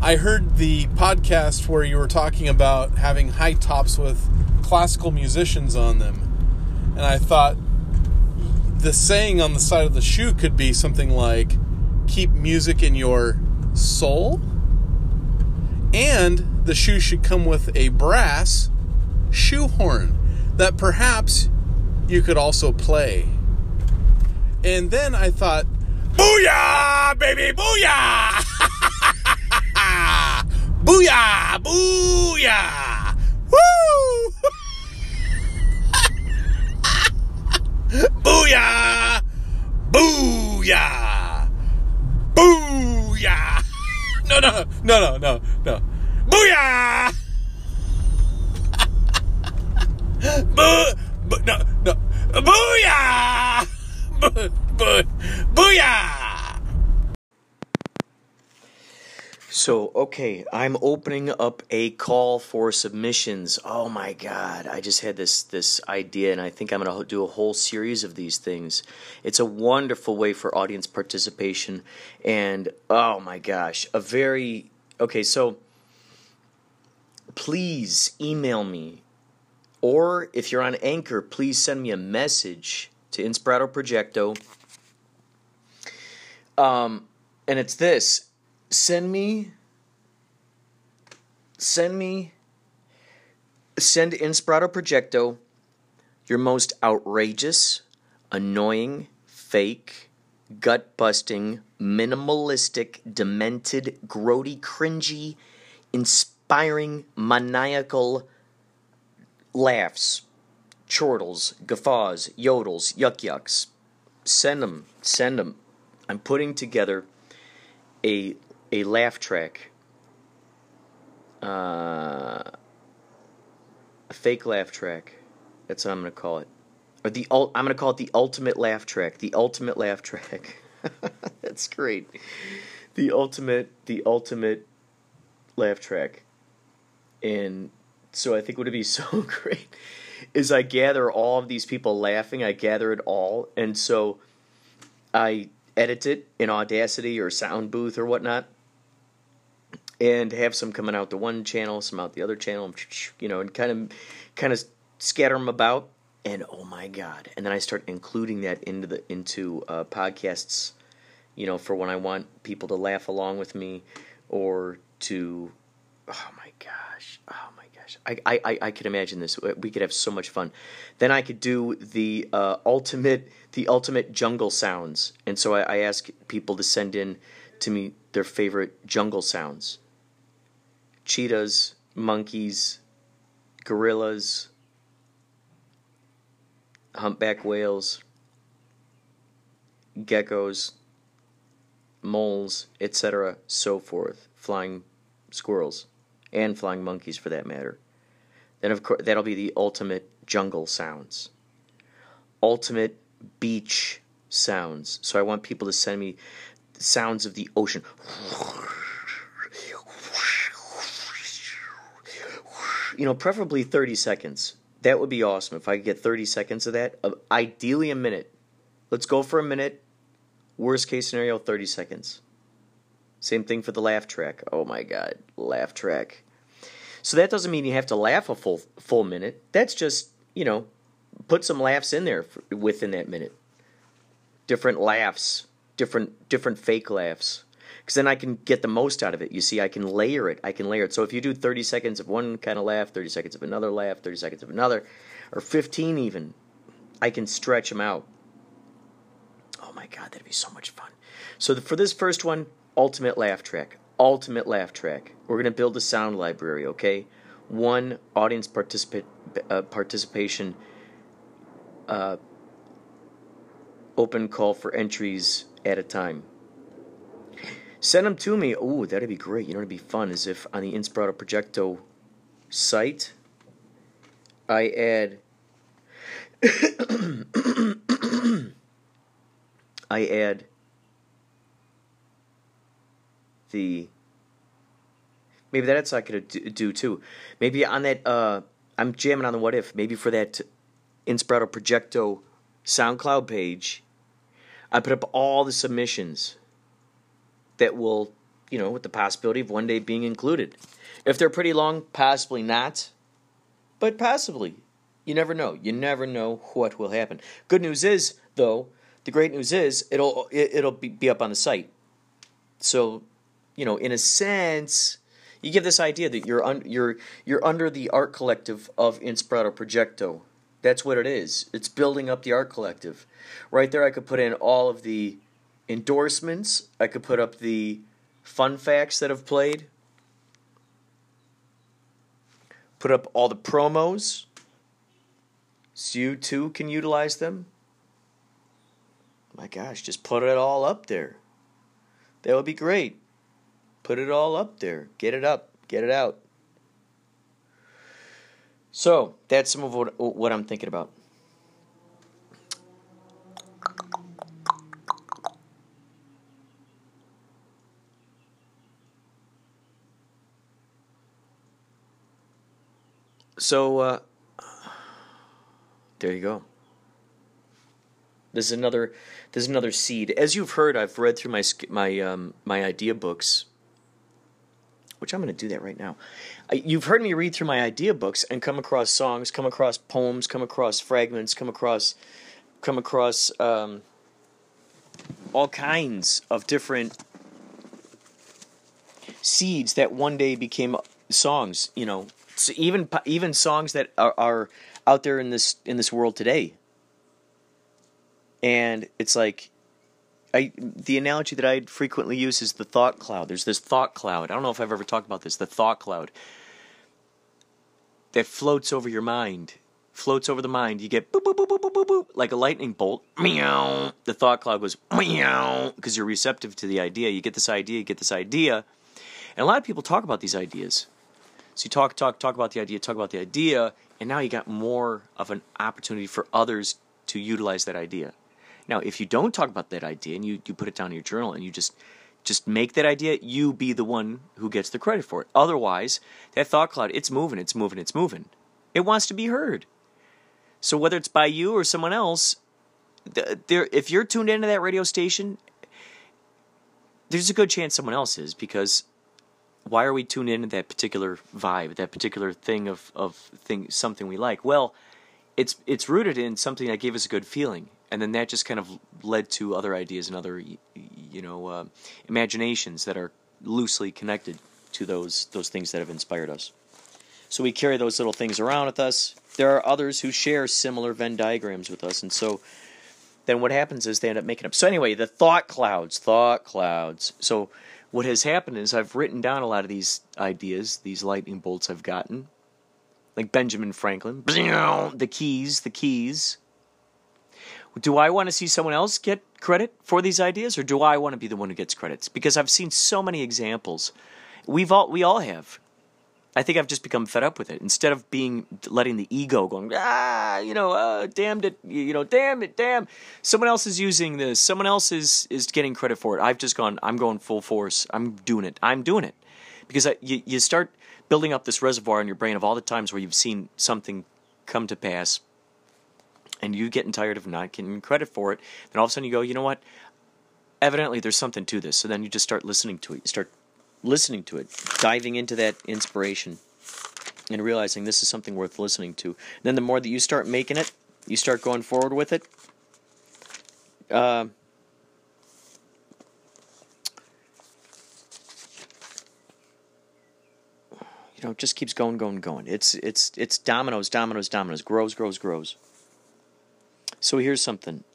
I heard the podcast where you were talking about having high tops with classical musicians on them. And I thought the saying on the side of the shoe could be something like, keep music in your soul. And the shoe should come with a brass shoehorn that perhaps you could also play. And then I thought, booyah, baby, booyah! Booyah! Booyah! Woo! Booyah! Booyah! Booyah! No. Booyah! No. Booyah! Booyah! So, okay, I'm opening up a call for submissions. Oh my God, I just had this idea, and I think I'm going to do a whole series of these things. It's a wonderful way for audience participation, and oh my gosh, okay, so please email me, or if you're on Anchor, please send me a message to Inspirato Projecto, and it's this. Send Inspirato Projecto your most outrageous, annoying, fake, gut-busting, minimalistic, demented, grody, cringy, inspiring, maniacal laughs, chortles, guffaws, yodels, yuck-yucks. Send them. I'm putting together a laugh track, a fake laugh track. That's what I'm going to call it. Or I'm going to call it the ultimate laugh track. The ultimate laugh track. That's great. The ultimate laugh track. And so I think what would be so great is I gather all of these people laughing. I gather it all, and so I edit it in Audacity or Sound Booth or whatnot, and have some coming out the one channel, some out the other channel, and kind of scatter them about. And oh my God! And then I start including that into podcasts, for when I want people to laugh along with me, or to, oh my gosh. I could imagine this. We could have so much fun. Then I could do the ultimate jungle sounds. And so I ask people to send in to me their favorite jungle sounds. Cheetahs, monkeys, gorillas, humpback whales, geckos, moles, etc., so forth, flying squirrels, and flying monkeys for that matter. Then, of course, that'll be the ultimate jungle sounds. Ultimate beach sounds. So I want people to send me the sounds of the ocean. Preferably 30 seconds. That would be awesome if I could get 30 seconds of that. Ideally a minute. Let's go for a minute. Worst case scenario, 30 seconds. Same thing for the laugh track. Oh my God, laugh track. So that doesn't mean you have to laugh a full minute. That's just, put some laughs in there within that minute. Different laughs, different fake laughs. Because then I can get the most out of it. You see, I can layer it. So if you do 30 seconds of one kind of laugh, 30 seconds of another laugh, 30 seconds of another, or 15 even, I can stretch them out. Oh my God, that'd be so much fun. So for this first one, ultimate laugh track. We're going to build a sound library, okay? One audience participation open call for entries at a time. Send them to me. Ooh, that'd be great. It'd be fun is if on the Inspirato Projecto site, I add the, maybe that's I could do too. Maybe on that, I'm jamming on the what if. Maybe for that Inspirato Projecto SoundCloud page, I put up all the submissions that will, with the possibility of one day being included. If they're pretty long, possibly not, but possibly. You never know. You never know what will happen. Good news is, though, the great news is it'll be up on the site. So, in a sense, you give this idea that you're under the art collective of Inspirato Projecto. That's what it is. It's building up the art collective. Right there, I could put in all of the endorsements. I could put up the fun facts that have played. Put up all the promos, so you too can utilize them. My gosh, just put it all up there. That would be great. Put it all up there. Get it up. Get it out. So, that's some of what I'm thinking about. So, there you go. This is another seed. As you've heard, I've read through my idea books, which I'm going to do that right now. You've heard me read through my idea books and come across songs, come across poems, come across fragments, come across all kinds of different seeds that one day became songs. So even songs that are out there in this world today. And it's like, the analogy that I frequently use is the thought cloud. There's this thought cloud. I don't know if I've ever talked about this. The thought cloud that floats over your mind, floats over the mind. You get boop, boop, boop, boop, boop, boop, boop, like a lightning bolt. Meow. The thought cloud goes meow because you're receptive to the idea. You get this idea. And a lot of people talk about these ideas. So you talk about the idea, and now you got more of an opportunity for others to utilize that idea. Now, if you don't talk about that idea and you put it down in your journal and you just make that idea, you be the one who gets the credit for it. Otherwise, that thought cloud, it's moving. It wants to be heard. So whether it's by you or someone else, if you're tuned into that radio station, there's a good chance someone else is, because why are we tuned into that particular vibe, that particular thing something we like? Well, it's rooted in something that gave us a good feeling. And then that just kind of led to other ideas and other, imaginations that are loosely connected to those things that have inspired us. So we carry those little things around with us. There are others who share similar Venn diagrams with us, and so then what happens is they end up making up. So anyway, the thought clouds. So what has happened is I've written down a lot of these ideas, these lightning bolts I've gotten, like Benjamin Franklin, the keys. Do I want to see someone else get credit for these ideas, or do I want to be the one who gets credits? Because I've seen so many examples. We all have. I think I've just become fed up with it. Instead of letting the ego going, damn it. Someone else is using this. Someone else is getting credit for it. I'm going full force. I'm doing it. Because you start building up this reservoir in your brain of all the times where you've seen something come to pass, and you getting tired of not getting credit for it. Then all of a sudden you go, you know what? Evidently there's something to this. So then you just start listening to it. You start listening to it, diving into that inspiration, and realizing this is something worth listening to. And then the more that you start making it, you start going forward with it, it just keeps going. It's dominoes, grows. So here's something.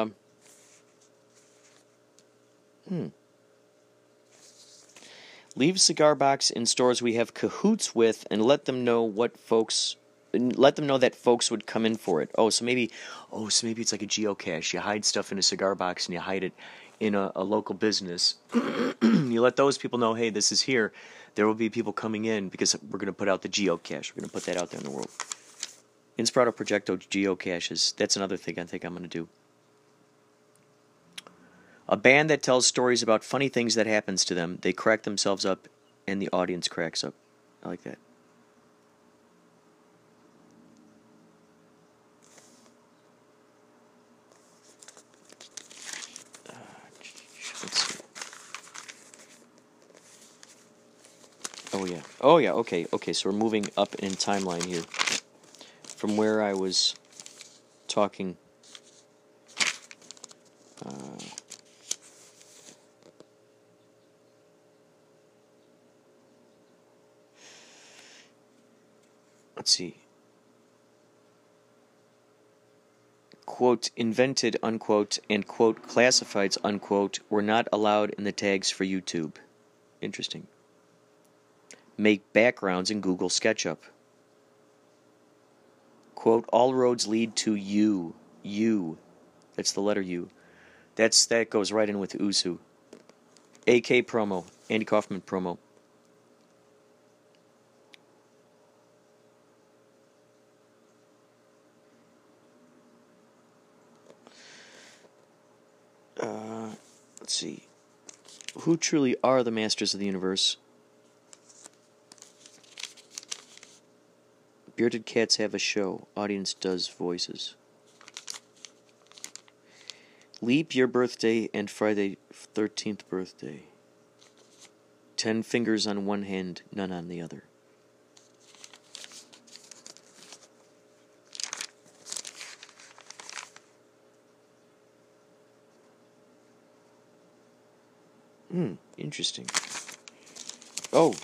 Leave cigar box in stores we have cahoots with, and let them know that folks would come in for it. So maybe it's like a geocache. You hide stuff in a cigar box and you hide it in a local business. You let those people know, hey, this is here. There will be people coming in because we're going to put out the geocache. We're going to put that out there in the world. Inspirato Projecto geocaches. That's another thing I think I'm going to do. A band that tells stories about funny things that happens to them. They crack themselves up, and the audience cracks up. I like that. Let's see. Oh yeah. Oh yeah. Okay. Okay. So we're moving up in timeline here from where I was talking. Let's see. Quote, invented, unquote, and quote, classifieds, unquote, were not allowed in the tags for YouTube. Interesting. Make backgrounds in Google SketchUp. Quote, all roads lead to you. You. That's the letter U. That goes right in with Usu. AK promo. Andy Kaufman promo. Let's see. Who truly are the masters of the universe? Bearded cats have a show. Audience does voices. Leap year birthday and Friday 13th birthday. 10 fingers on one hand, none on the other. Interesting. Oh.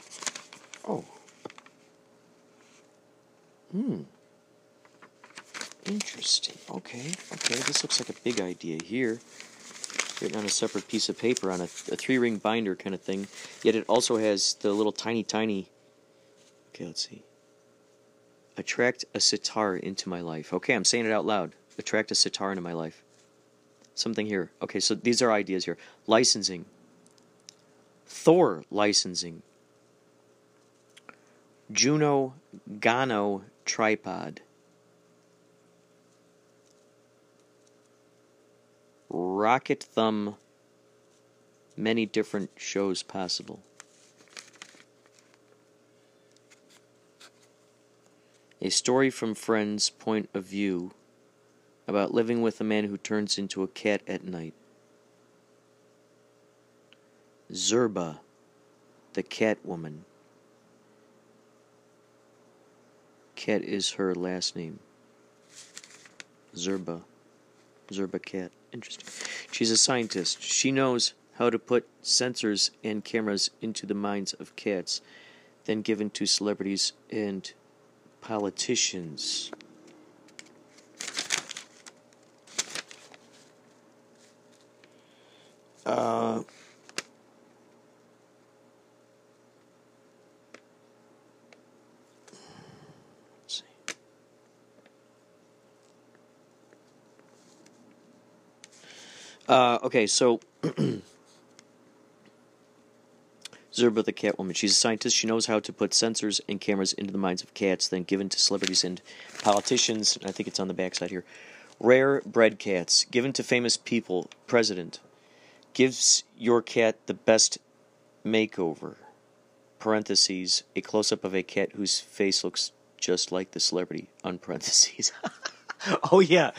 Interesting. Okay, this looks like a big idea here. Written on a separate piece of paper on a 3-ring binder kind of thing. Yet it also has the little tiny... Okay, let's see. Attract a sitar into my life. Okay, I'm saying it out loud. Attract a sitar into my life. Something here. Okay, so these are ideas here. Licensing. Thor licensing. Juno Gano tripod. Rocket Thumb. Many different shows possible. A story from Friends' point of view about living with a man who turns into a cat at night. Zerba, the cat woman. Cat is her last name. Zerba cat. Interesting. She's a scientist. She knows how to put sensors and cameras into the minds of cats, then given to celebrities and politicians. Okay, so Zerba the Catwoman. She's a scientist. She knows how to put sensors and cameras into the minds of cats, then given to celebrities and politicians. I think it's on the backside here. Rare bred cats, given to famous people. President. Gives your cat the best makeover. Parentheses, a close-up of a cat whose face looks just like the celebrity. On parentheses. Oh yeah.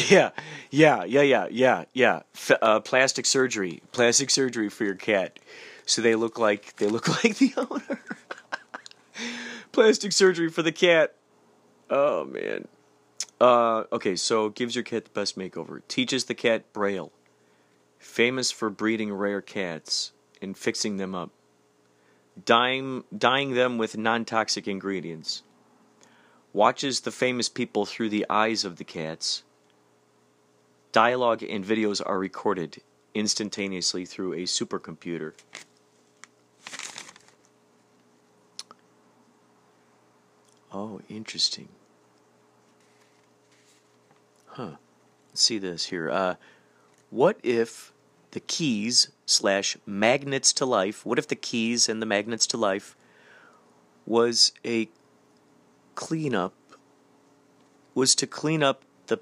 Plastic surgery for your cat, so they look like the owner. Plastic surgery for the cat. Oh man. Okay, so gives your cat the best makeover. Teaches the cat Braille. Famous for breeding rare cats and fixing them up. Dyeing them with non-toxic ingredients. Watches the famous people through the eyes of the cats. Dialogue and videos are recorded instantaneously through a supercomputer. Oh, interesting. Let's see this here. What if the keys / magnets to life, what if the keys and the magnets to life was to clean up the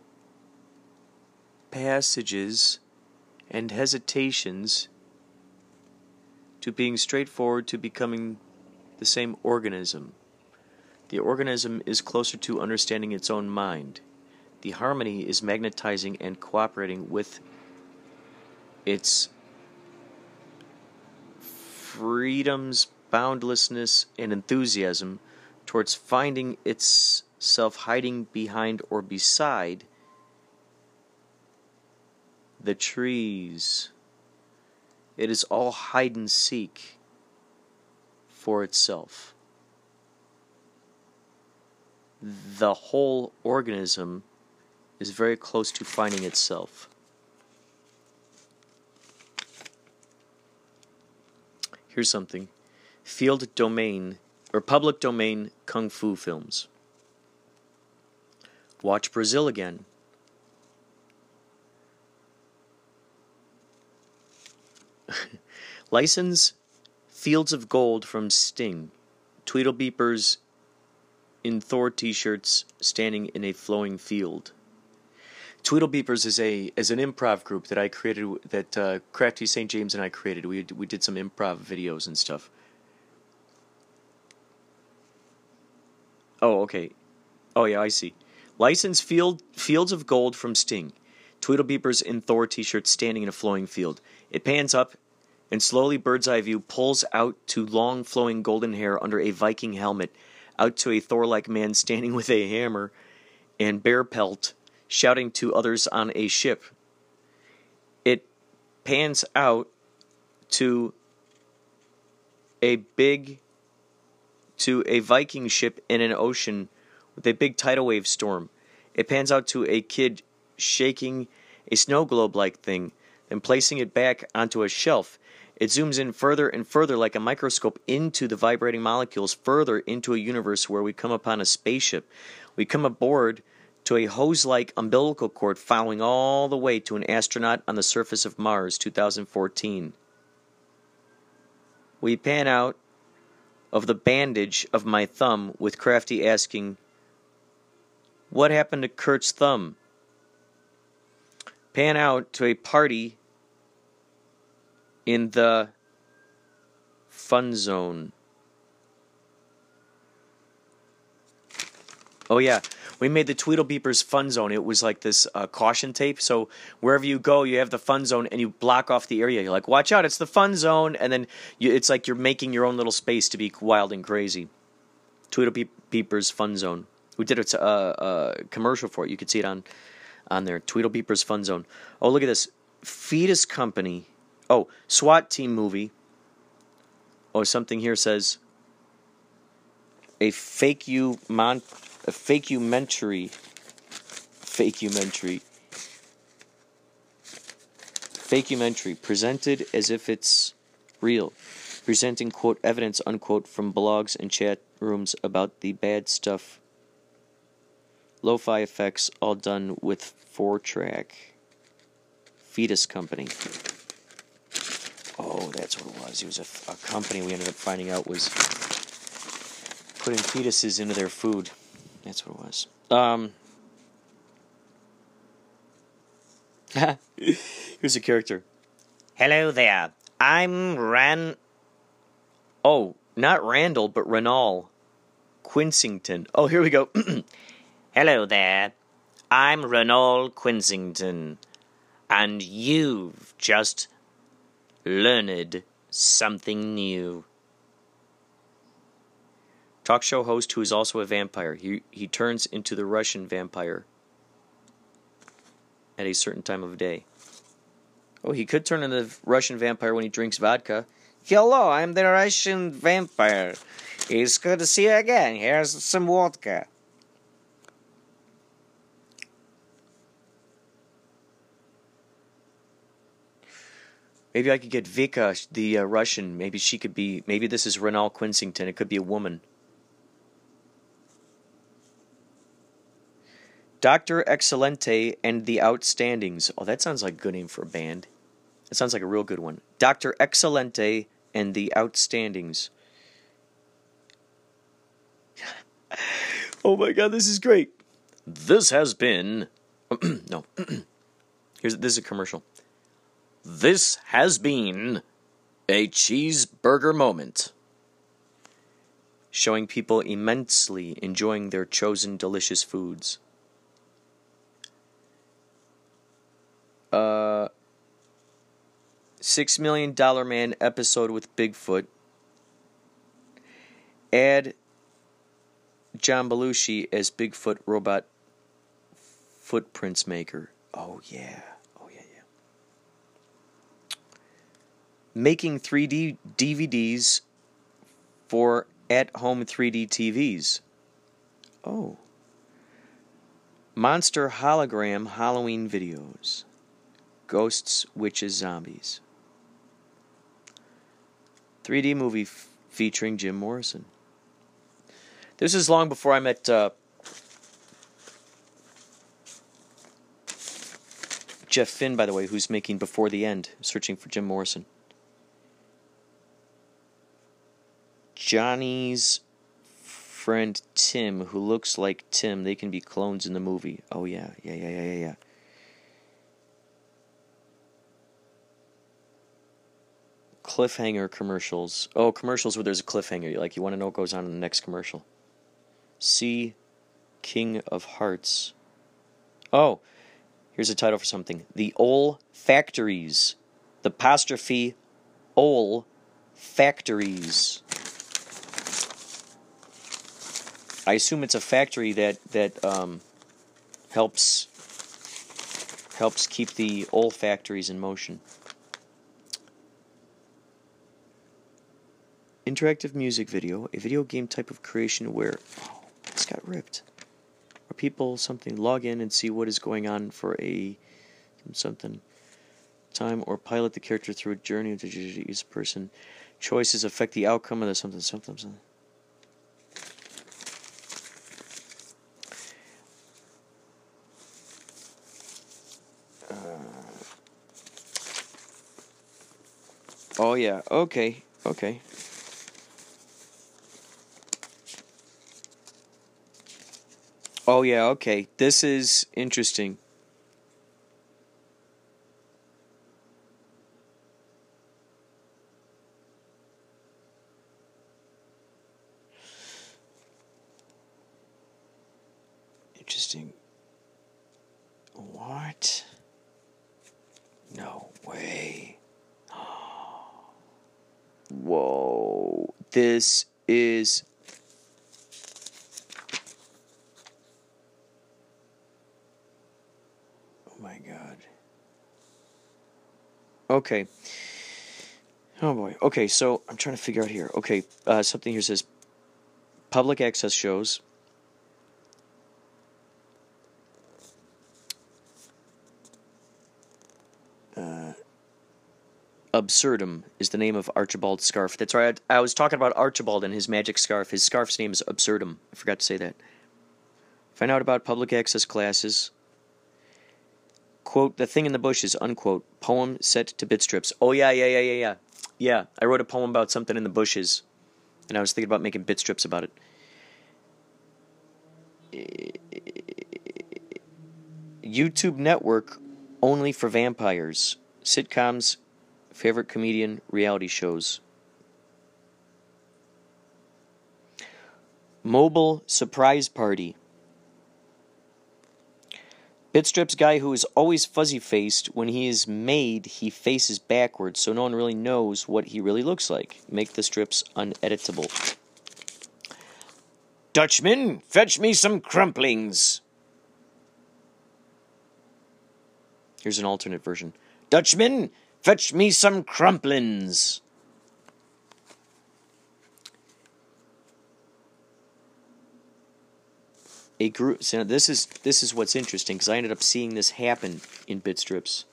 passages and hesitations to being straightforward to becoming the same organism. The organism is closer to understanding its own mind. The harmony is magnetizing and cooperating with its freedoms boundlessness and enthusiasm towards finding itself hiding behind or beside the trees. It is all hide and seek for itself. The whole organism is very close to finding itself. Here's something. Field domain or public domain kung fu films. Watch Brazil again. License Fields of Gold from Sting. Tweedlebeepers in Thor t-shirts standing in a flowing field. Tweedlebeepers is an improv group that I created, that Crafty St. James and I created. We did some improv videos and stuff. Oh, okay. Oh, yeah, I see. License Fields of Gold from Sting. Tweedlebeepers in Thor t-shirts standing in a flowing field. It pans up, and slowly bird's eye view pulls out to long flowing golden hair under a Viking helmet, out to a Thor-like man standing with a hammer and bear pelt, shouting to others on a ship. It pans out to a Viking ship in an ocean with a big tidal wave storm. It pans out to a kid shaking a snow globe-like thing, then placing it back onto a shelf. It zooms in further and further like a microscope into the vibrating molecules, further into a universe where we come upon a spaceship. We come aboard to a hose-like umbilical cord following all the way to an astronaut on the surface of Mars, 2014. We pan out of the bandage of my thumb with Crafty asking, "What happened to Kurt's thumb?" Pan out to a party in the fun zone. Oh yeah, we made the Tweedlebeepers fun zone. It was like this caution tape, so wherever you go, you have the fun zone, and you block off the area. You're like, watch out, it's the fun zone, and then it's like you're making your own little space to be wild and crazy. Tweedlebeepers fun zone. We did a commercial for it. You could see it on there. Tweedlebeepers fun zone. Oh, look at this. Fetus Company. Oh, SWAT team movie. Oh, something here says a fakementary presented as if it's real, presenting quote evidence unquote from blogs and chat rooms about the bad stuff. Lo-fi effects all done with 4-track. Fetus Company. Oh, that's what it was. It was a company we ended up finding out was putting fetuses into their food. That's what it was. Here's a character. Hello there. I'm Oh, not Randall, but Renal Quinsington. Oh, here we go. Hello there. I'm Renal Quinsington. And you've just learned something new. Talk show host who is also a vampire. He turns into the Russian vampire at a certain time of day. Oh, he could turn into the Russian vampire when he drinks vodka. Hello, I'm the Russian vampire. It's good to see you again. Here's some vodka. Maybe I could get Vika, the Russian. Maybe she could be. Maybe this is Renal Quinsington. It could be a woman. Dr. Excelente and the Outstandings. Oh, that sounds like a good name for a band. That sounds like a real good one. Dr. Excelente and the Outstandings. Oh my God, this is great. This has been. No. This is a commercial. This has been a cheeseburger moment, showing people immensely enjoying their chosen delicious foods. $6 Million Man episode with Bigfoot. Add John Belushi as Bigfoot robot footprints maker. Oh yeah. Making 3D DVDs for at-home 3D TVs. Oh. Monster hologram Halloween videos. Ghosts, witches, zombies. 3D movie featuring Jim Morrison. This is long before I met Jeff Finn, by the way, who's making Before the End, searching for Jim Morrison. Johnny's friend Tim, who looks like Tim. They can be clones in the movie. Oh, yeah. Cliffhanger commercials. Oh, commercials where there's a cliffhanger. You want to know what goes on in the next commercial. See King of Hearts. Oh, here's a title for something. The Ole Factories. The apostrophe Ole Factories. I assume it's a factory that helps keep the old factories in motion. Interactive music video, a video game type of creation where it's got ripped. Where people log in and see what is going on for something time, or pilot the character through a journey to each person. Choices affect the outcome of the something. Oh yeah, okay. Oh yeah, okay. This is interesting. Interesting. What? No way. Whoa. This is... Oh my God. Okay. Oh boy. Okay, so I'm trying to figure out here. Okay, something here says public access shows. Absurdum is the name of Archibald's scarf. That's right. I was talking about Archibald and his magic scarf. His scarf's name is Absurdum. I forgot to say that. Find out about public access classes. Quote, The Thing in the Bushes, unquote. Poem set to bit strips. Oh, yeah. Yeah, I wrote a poem about something in the bushes, and I was thinking about making bit strips about it. YouTube network only for vampires. Sitcoms, favorite comedian, reality shows. Mobile surprise party. Bitstrips guy who is always fuzzy-faced. When he is made, he faces backwards, so no one really knows what he really looks like. Make the strips uneditable. Dutchman, fetch me some crumplings. Here's an alternate version. Dutchman, fetch me some crumplins. A group. So this is what's interesting, because I ended up seeing this happen in Bitstrips.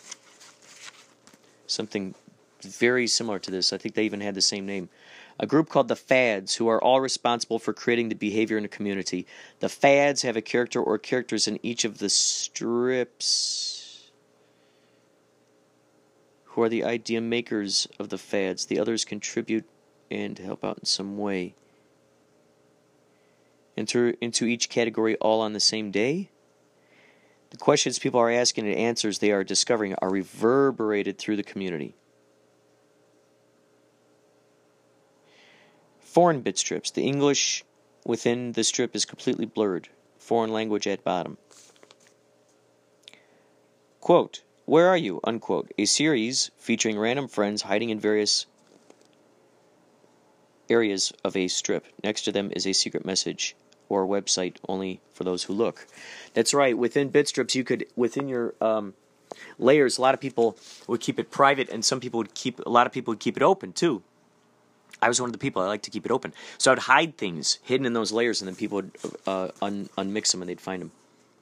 Something very similar to this. I think they even had the same name. A group called the Fads, who are all responsible for creating the behavior in a community. The Fads have a character or characters in each of the strips, who are the idea makers of the fads. The others contribute and help out in some way. Enter into each category all on the same day. The questions people are asking and answers they are discovering are reverberated through the community. Foreign bit strips. The English within the strip is completely blurred. Foreign language at bottom. Quote, Where Are You? Unquote. A series featuring random friends hiding in various areas of a strip. Next to them is a secret message or website only for those who look. That's right. Within bit strips, you could, within your layers, a lot of people would keep it private, and a lot of people would keep it open too. I was one of the people. I like to keep it open. So I'd hide things hidden in those layers, and then people would unmix them and they'd find them.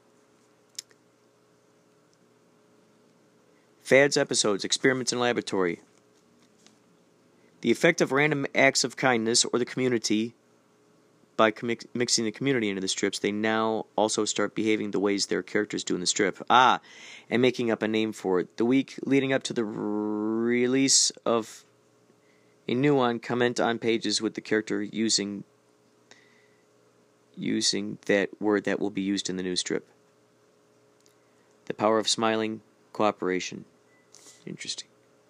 Fads, episodes, experiments in laboratory. The effect of random acts of kindness or the community. By mixing the community into the strips, they now also start behaving the ways their characters do in the strip. And making up a name for it. The week leading up to the release of a new one, comment on pages with the character using that word that will be used in the new strip. The power of smiling, cooperation. Interesting.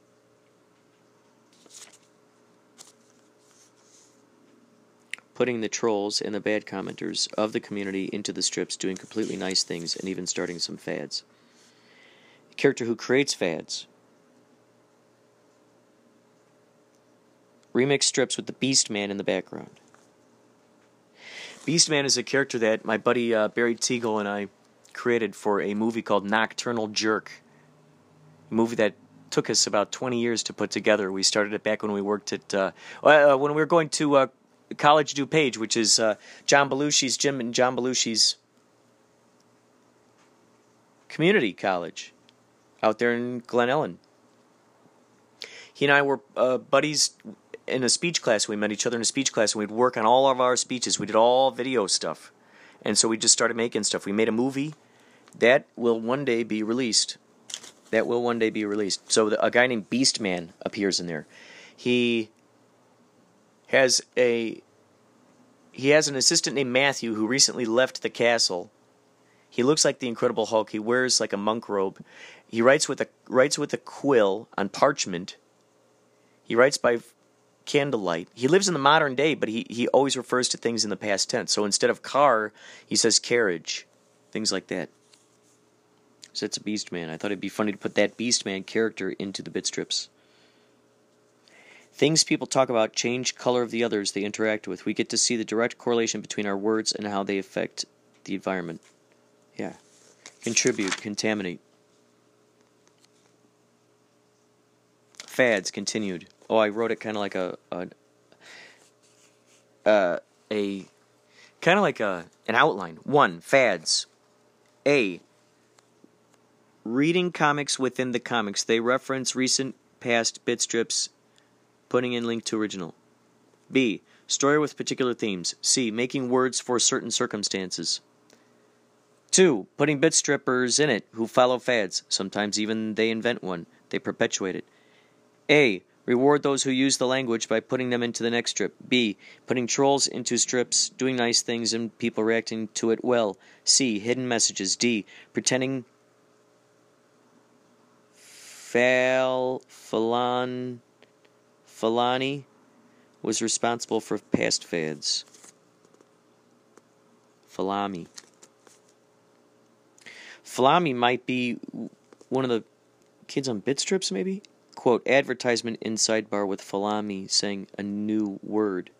Putting the trolls and the bad commenters of the community into the strips, doing completely nice things, and even starting some fads. A character who creates fads. Remix strips with the Beast Man in the background. Beast Man is a character that my buddy Barry Teagle and I created for a movie called Nocturnal Jerk. A movie that took us about 20 years to put together. We started it back when we worked at when we were going to College DuPage, which is John Belushi's gym and John Belushi's community college out there in Glen Ellen. He and I were buddies in a speech class. We met each other in a speech class, and we'd work on all of our speeches. We did all video stuff. And so we just started making stuff. We made a movie that will one day be released. So a guy named Beast Man appears in there. He has an assistant named Matthew who recently left the castle. He looks like the Incredible Hulk. He wears like a monk robe. He writes with a quill on parchment. He writes by candlelight. He lives in the modern day, but he always refers to things in the past tense. So instead of car, he says carriage. Things like that. So that's a Beast Man. I thought it'd be funny to put that Beast Man character into the bit strips. Things people talk about change color of the others they interact with. We get to see the direct correlation between our words and how they affect the environment. Yeah. Contribute, contaminate. Fads, continued. Oh, I wrote it kind of like an outline. 1. Fads. A. Reading comics within the comics. They reference recent past bit strips, putting in link to original. B. Story with particular themes. C. Making words for certain circumstances. 2. Putting bit strippers in it who follow fads. Sometimes even they invent one. They perpetuate it. A. Reward those who use the language by putting them into the next strip. B. Putting trolls into strips, doing nice things and people reacting to it well. C. Hidden messages. D. Pretending Falani was responsible for past fads. Falami might be one of the kids on bit strips, maybe? Quote, advertisement in sidebar with Falami saying a new word.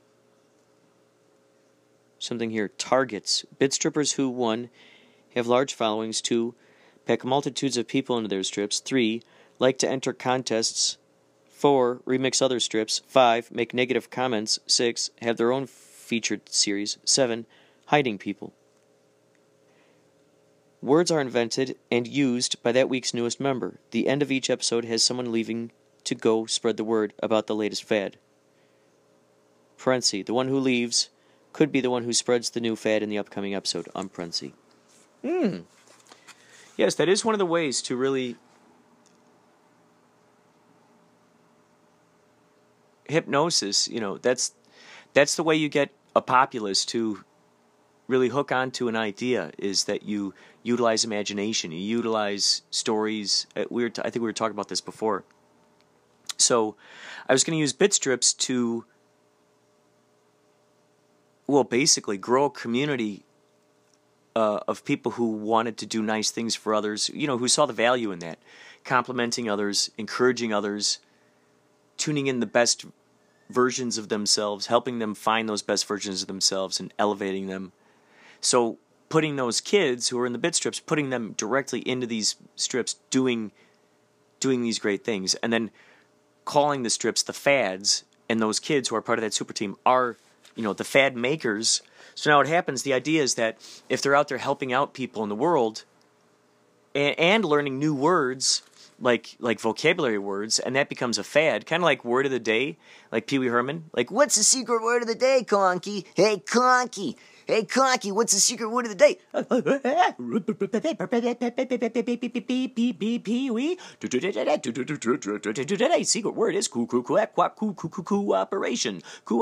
Something here. Targets. Bit strippers who, 1, have large followings, 2, pack multitudes of people into their strips, 3, like to enter contests, 4, remix other strips, 5, make negative comments, 6, have their own featured series, 7, hiding people. Words are invented and used by that week's newest member. The end of each episode has someone leaving to go spread the word about the latest fad. Parenthesis, the one who leaves could be the one who spreads the new fad in the upcoming episode. Parenthesis. Yes, that is one of the ways to really hypnosis. That's the way you get a populace to really hook onto an idea, is that you utilize imagination, you utilize stories. I think we were talking about this before. So I was going to use bit strips to, basically grow a community of people who wanted to do nice things for others, who saw the value in that, complimenting others, encouraging others, tuning in the best versions of themselves, helping them find those best versions of themselves and elevating them. So putting those kids who are in the bit strips, putting them directly into these strips, doing these great things, and then calling the strips the fads, and those kids who are part of that super team are, the fad makers. So now what happens, the idea is that if they're out there helping out people in the world and learning new words, like vocabulary words, and that becomes a fad, kind of like word of the day, like Pee Wee Herman. Like, what's the secret word of the day, Conky? Hey, Conky! Hey, Conky, what's the secret word of the day? Pee-wee. Secret word is cooperation.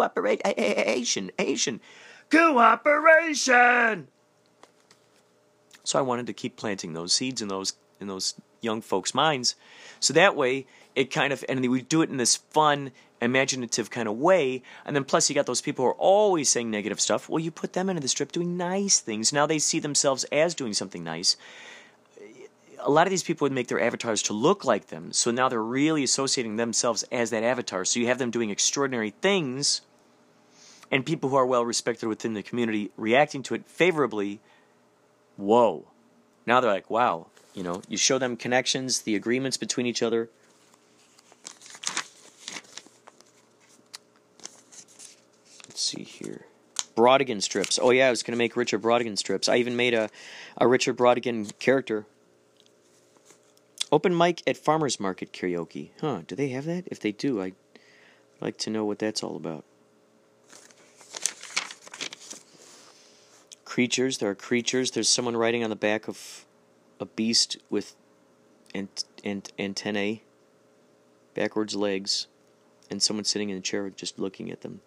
Cooperation! So I wanted to keep planting those seeds in those young folks' minds. So that way, it kind of, and we do it in this fun, imaginative kind of way, and then plus you got those people who are always saying negative stuff. Well, you put them into the strip doing nice things. Now they see themselves as doing something nice. A lot of these people would make their avatars to look like them, so now they're really associating themselves as that avatar. So you have them doing extraordinary things, and people who are well respected within the community reacting to it favorably. Whoa. Now they're like, wow. You show them connections, the agreements between each other. Let's see here. Brodigan strips. Oh yeah, I was going to make Richard Brodigan strips. I even made a Richard Brodigan character. Open mic at Farmers Market karaoke. Huh, do they have that? If they do, I'd like to know what that's all about. Creatures. There are creatures. There's someone riding on the back of a beast with antennae, backwards legs, and someone sitting in a chair just looking at them.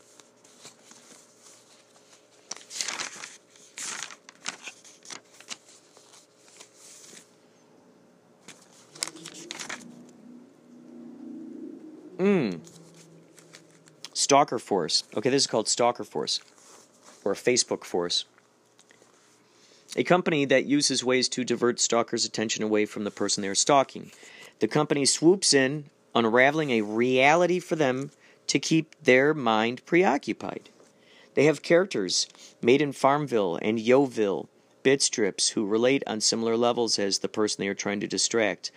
Stalker Force. Okay, this is called Stalker Force, or Facebook Force. A company that uses ways to divert stalkers' attention away from the person they are stalking. The company swoops in, unraveling a reality for them to keep their mind preoccupied. They have characters made in Farmville and Yoville, bit strips, who relate on similar levels as the person they are trying to distract.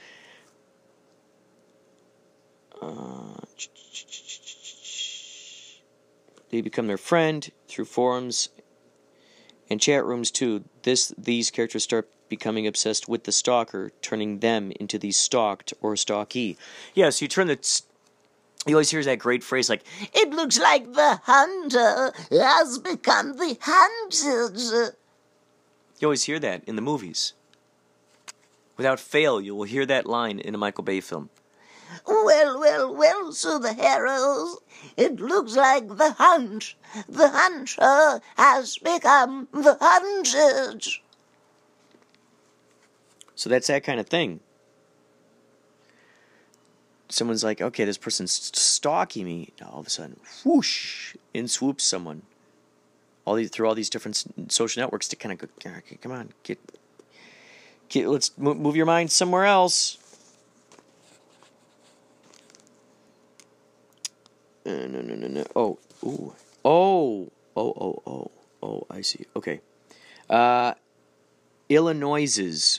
They become their friend through forums and chat rooms too. These characters start becoming obsessed with the stalker, turning them into the stalked or stalkee. Yeah, so you always hear that great phrase like, "It looks like the hunter has become the hunted." You always hear that in the movies. Without fail, you will hear that line in a Michael Bay film. Well, so the heroes, it looks like the hunter has become the hunted. So that's that kind of thing. Someone's like, okay, this person's stalking me. All of a sudden, whoosh, in swoops someone. Through all these different social networks to kind of go, okay, come on, get let's move your mind somewhere else. No. Oh, I see. Okay. Illinois's.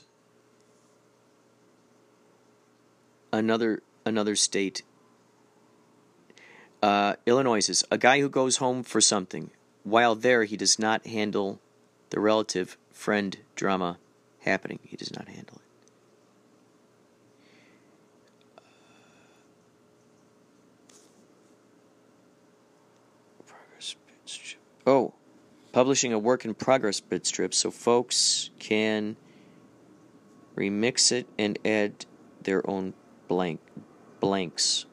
Another state. Illinois's. A guy who goes home for something. While there, he does not handle the relative friend drama happening. He does not handle it. Oh, publishing a work-in-progress bit strip so folks can remix it and add their own blanks.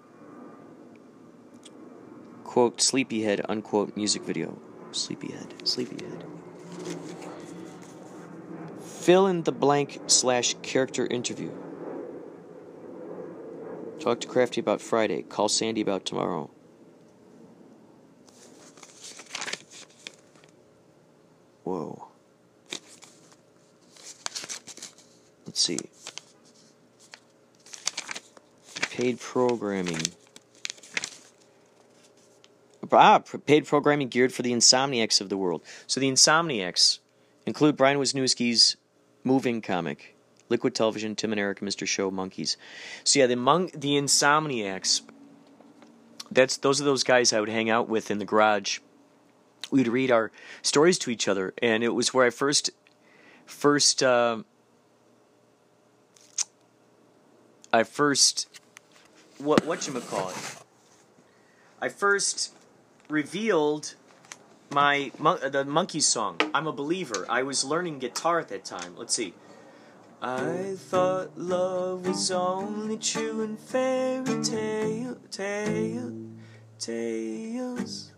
Quote, Sleepyhead, unquote, music video. Sleepyhead. Fill in the blank / character interview. Talk to Crafty about Friday. Call Sandy about tomorrow. Whoa. Let's see. Paid programming. paid programming geared for the insomniacs of the world. So the insomniacs include Brian Wisniewski's moving comic, Liquid Television, Tim and Eric, Mr. Show, Monkeys. So yeah, the insomniacs, those are those guys I would hang out with in the garage. We'd read our stories to each other, and it was where I first I first revealed the Monkees song, I'm a Believer. I was learning guitar at that time. Let's see. I thought love was only true in fairy tales.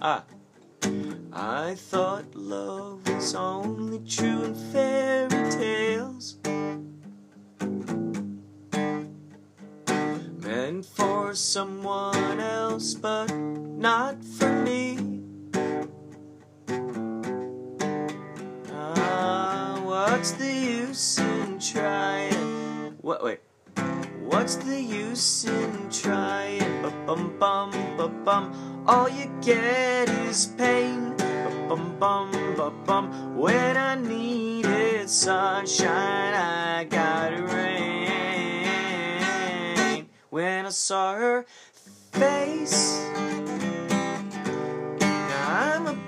I thought love was only true in fairy tales. Meant for someone else, but not for me. What's the use in trying? What's the use in trying? Ba-bum, ba-bum. All you get is pain. Ba-bum, ba-bum. When I needed sunshine, I got rain. When I saw her face, now I'm a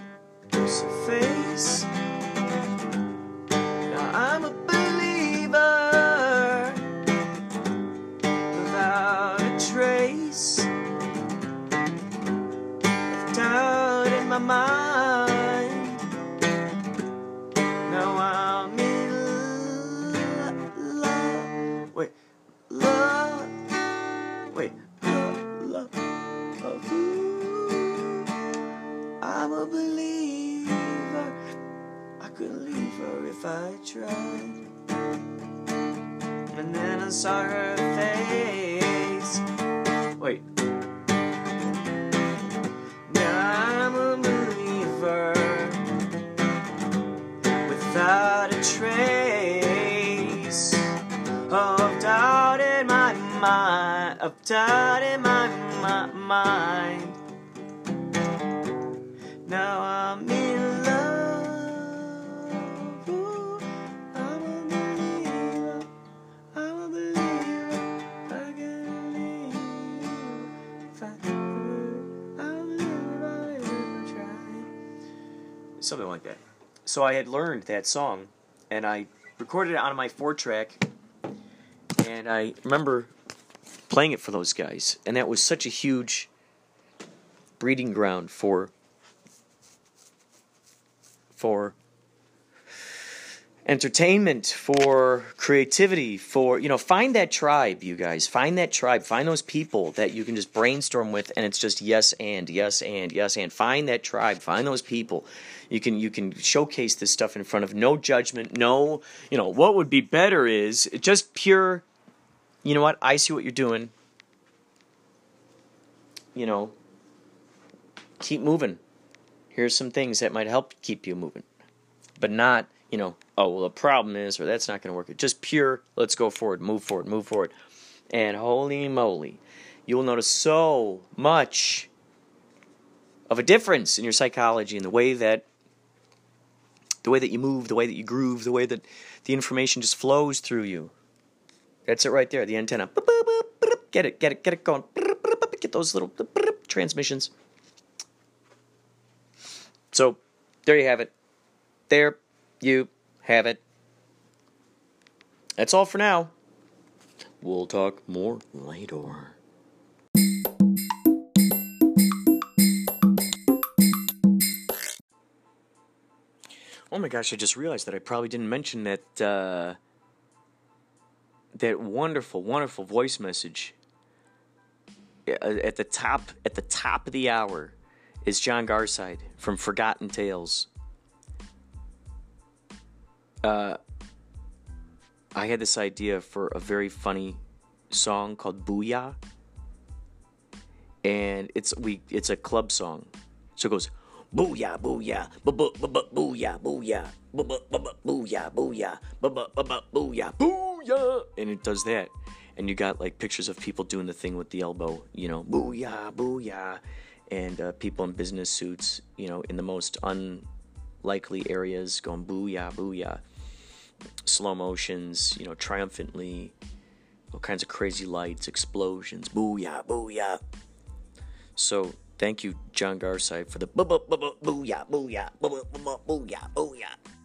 face. Now I'm a believer without a trace of doubt in my mind. Now I'm in love. Love of you. I'm a believer. I could leave her if I tried. And then I saw her face. Now I'm a believer without a trace of doubt in my mind. Of doubt in my mind. Now I'm in love. Ooh, I'm a believer. I'm a believer. I can believe if I could. I'm a believer if I ever tried. Something like that. So I had learned that song, and I recorded it on my 4-track, and I remember playing it for those guys, and that was such a huge breeding ground for entertainment, for creativity, for, find that tribe, you guys. Find that tribe. Find those people that you can just brainstorm with, and it's just yes and. Find that tribe. Find those people. You can showcase this stuff in front of no judgment, no, what would be better is just pure, you know what, I see what you're doing. Keep moving. Here's some things that might help keep you moving. But not, oh, well, the problem is, or that's not going to work. Just pure, let's go forward, move forward. And holy moly, you will notice so much of a difference in your psychology and the way that you move, the way that you groove, the way that the information just flows through you. That's it right there, the antenna. Get it going. Get those little transmissions. So, there you have it. There you have it. That's all for now. We'll talk more later. Oh my gosh, I just realized that I probably didn't mention that that wonderful, wonderful voice message at the top of the hour is John Garside from Forgotten Tales. I had this idea for a very funny song called Booyah, and it's a club song. So it goes booyah, booyah, booyah, booyah, booyah, booyah, booyah, booyah, and it does that. And you got like pictures of people doing the thing with the elbow, booyah, booyah, and people in business suits, in the most unlikely areas going booyah, booyah, slow motions, triumphantly, all kinds of crazy lights, explosions, booyah, booyah. So thank you, John Garside, for the booyah, booyah, booyah, booyah, booyah.